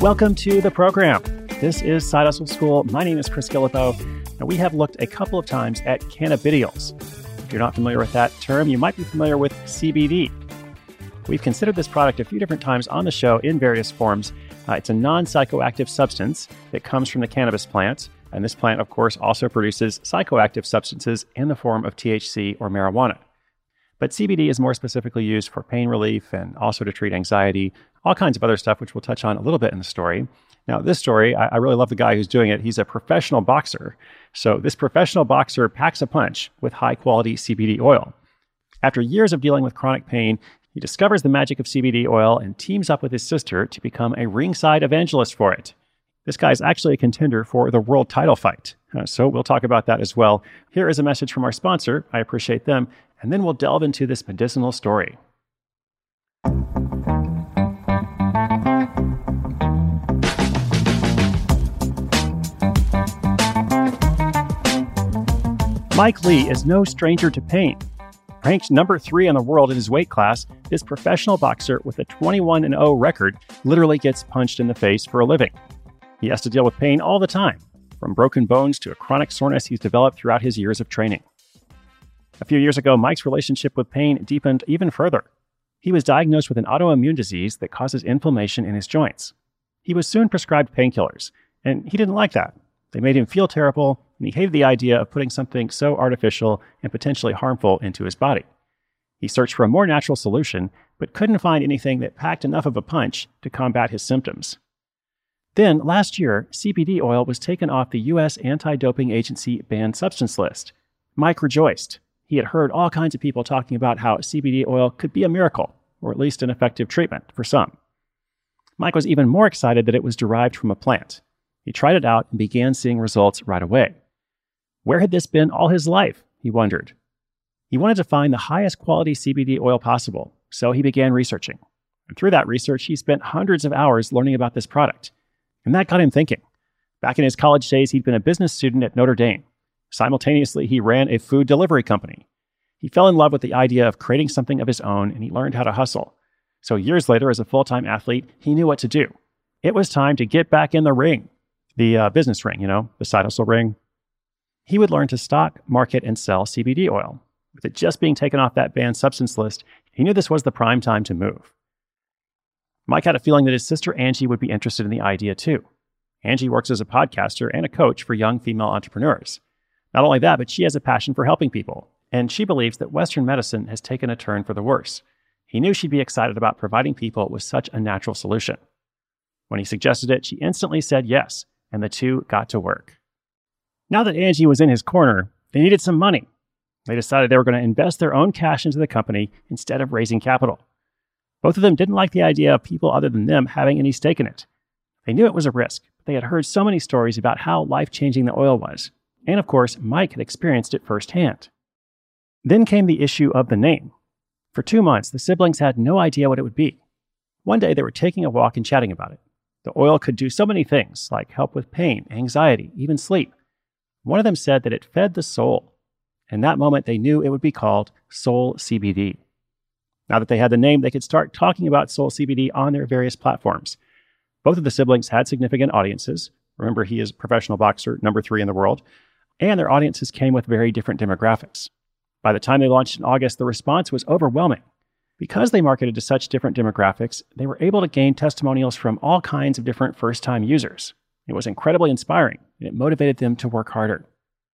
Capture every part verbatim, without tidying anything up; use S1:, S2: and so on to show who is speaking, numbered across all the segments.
S1: Welcome to the program. This is Side Hustle School. My name is Chris Guillebeau, and we have looked a couple of times at cannabidiol. If you're not familiar with that term, you might be familiar with C B D. We've considered this product a few different times on the show in various forms. Uh, it's a non-psychoactive substance that comes from the cannabis plant, and this plant, of course, also produces psychoactive substances in the form of T H C or marijuana. But C B D is more specifically used for pain relief and also to treat anxiety, all kinds of other stuff, which we'll touch on a little bit in the story. Now, this story, I, I really love the guy who's doing it. He's a professional boxer. So this professional boxer packs a punch with high-quality C B D oil. After years of dealing with chronic pain, he discovers the magic of C B D oil and teams up with his sister to become a ringside evangelist for it. This guy is actually a contender for the world title fight. Uh, so we'll talk about that as well. Here is a message from our sponsor. I appreciate them. And then we'll delve into this medicinal story. Mike Lee is no stranger to pain. Ranked number three in the world in his weight class, this professional boxer with a twenty-one and oh record literally gets punched in the face for a living. He has to deal with pain all the time, from broken bones to a chronic soreness he's developed throughout his years of training. A few years ago, Mike's relationship with pain deepened even further. He was diagnosed with an autoimmune disease that causes inflammation in his joints. He was soon prescribed painkillers, and he didn't like that. They made him feel terrible, and he hated the idea of putting something so artificial and potentially harmful into his body. He searched for a more natural solution, but couldn't find anything that packed enough of a punch to combat his symptoms. Then, last year, C B D oil was taken off the U S Anti-Doping Agency banned substance list. Mike rejoiced. He had heard all kinds of people talking about how C B D oil could be a miracle, or at least an effective treatment for some. Mike was even more excited that it was derived from a plant. He tried it out and began seeing results right away. Where had this been all his life, he wondered. He wanted to find the highest quality C B D oil possible, so he began researching. And through that research, he spent hundreds of hours learning about this product. And that got him thinking. Back in his college days, he'd been a business student at Notre Dame. Simultaneously, he ran a food delivery company. He fell in love with the idea of creating something of his own, and he learned how to hustle. So years later, as a full-time athlete, he knew what to do. It was time to get back in the ring. The uh, business ring, you know, the side hustle ring. He would learn to stock, market, and sell C B D oil. With it just being taken off that banned substance list, he knew this was the prime time to move. Mike had a feeling that his sister Angie would be interested in the idea too. Angie works as a podcaster and a coach for young female entrepreneurs. Not only that, but she has a passion for helping people, and she believes that Western medicine has taken a turn for the worse. He knew she'd be excited about providing people with such a natural solution. When he suggested it, she instantly said yes, and the two got to work. Now that Angie was in his corner, they needed some money. They decided they were going to invest their own cash into the company instead of raising capital. Both of them didn't like the idea of people other than them having any stake in it. They knew it was a risk, but they had heard so many stories about how life-changing the oil was. And of course, Mike had experienced it firsthand. Then came the issue of the name. For two months, the siblings had no idea what it would be. One day, they were taking a walk and chatting about it. The oil could do so many things, like help with pain, anxiety, even sleep. One of them said that it fed the soul. In that moment, they knew it would be called Soul C B D. Now that they had the name, they could start talking about Soul C B D on their various platforms. Both of the siblings had significant audiences. Remember, he is a professional boxer, number three in the world. And their audiences came with very different demographics. By the time they launched in August, the response was overwhelming. Because they marketed to such different demographics, they were able to gain testimonials from all kinds of different first-time users. It was incredibly inspiring, and it motivated them to work harder.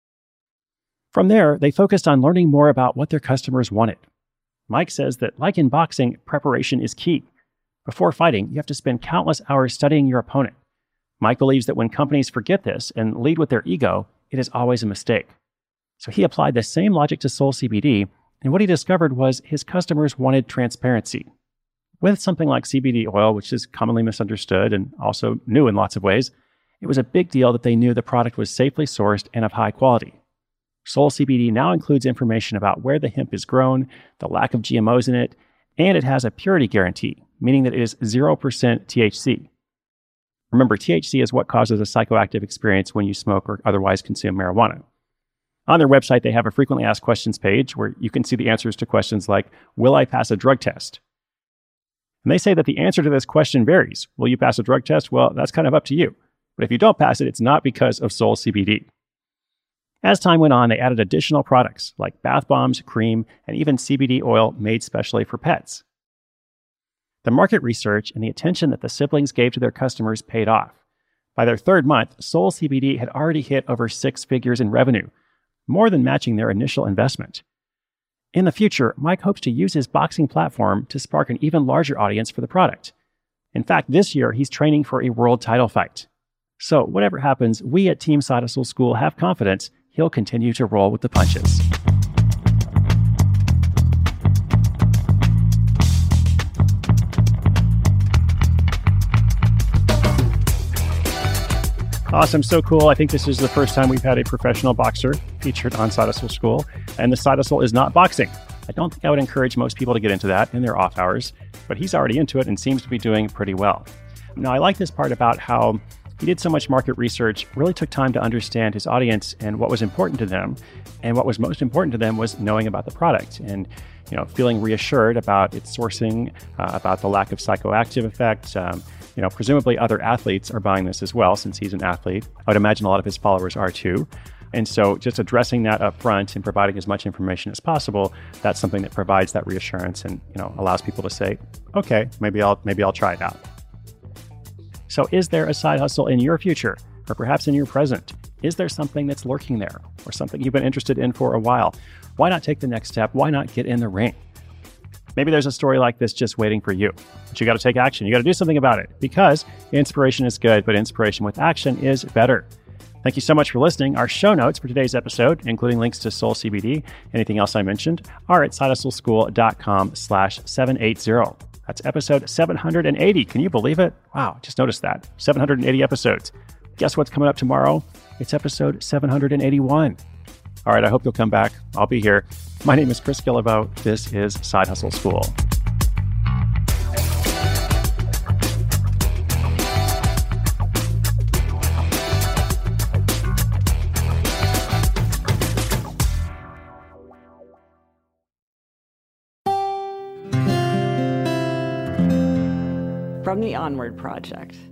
S1: From there, they focused on learning more about what their customers wanted. Mike says that, like in boxing, preparation is key. Before fighting, you have to spend countless hours studying your opponent. Mike believes that when companies forget this and lead with their ego, it is always a mistake. So he applied the same logic to Soul C B D, and what he discovered was his customers wanted transparency. With something like C B D oil, which is commonly misunderstood and also new in lots of ways, it was a big deal that they knew the product was safely sourced and of high quality. Soul C B D now includes information about where the hemp is grown, the lack of G M Os in it, and it has a purity guarantee, meaning that it is zero percent T H C. Remember, T H C is what causes a psychoactive experience when you smoke or otherwise consume marijuana. On their website, they have a frequently asked questions page where you can see the answers to questions like, will I pass a drug test? And they say that the answer to this question varies. Will you pass a drug test? Well, that's kind of up to you. But if you don't pass it, it's not because of Sol C B D. As time went on, they added additional products like bath bombs, cream, and even C B D oil made specially for pets. The market research and the attention that the siblings gave to their customers paid off. By their third month, Sol C B D had already hit over six figures in revenue, more than matching their initial investment. In the future, Mike hopes to use his boxing platform to spark an even larger audience for the product. In fact, this year, he's training for a world title fight. So whatever happens, we at Team Side Hustle School have confidence he'll continue to roll with the punches. Awesome. So cool. I think this is the first time we've had a professional boxer featured on Side Hustle School. And the Side Hustle is not boxing. I don't think I would encourage most people to get into that in their off hours, but he's already into it and seems to be doing pretty well. Now, I like this part about how he did so much market research, really took time to understand his audience and what was important to them. And what was most important to them was knowing about the product and, you know, feeling reassured about its sourcing, uh, about the lack of psychoactive effect. Um, you know, presumably other athletes are buying this as well, since he's an athlete. I would imagine a lot of his followers are too. And so just addressing that up front and providing as much information as possible, that's something that provides that reassurance and, you know, allows people to say, okay, maybe I'll maybe I'll try it out. So is there a side hustle in your future, or perhaps in your present? Is there something that's lurking there, or something you've been interested in for a while? Why not take the next step? Why not get in the ring? Maybe there's a story like this just waiting for you. But you got to take action. You got to do something about it, because inspiration is good, but inspiration with action is better. Thank you so much for listening. Our show notes for today's episode, including links to Sol C B D, anything else I mentioned, are at sidehustleschool.com slash 780. That's episode seven hundred eighty. Can you believe it? Wow, just noticed that. seven hundred eighty episodes. Guess what's coming up tomorrow? It's episode seven hundred eighty-one. All right, I hope you'll come back. I'll be here. My name is Chris Guillebeau. This is Side Hustle School.
S2: From the Onward Project.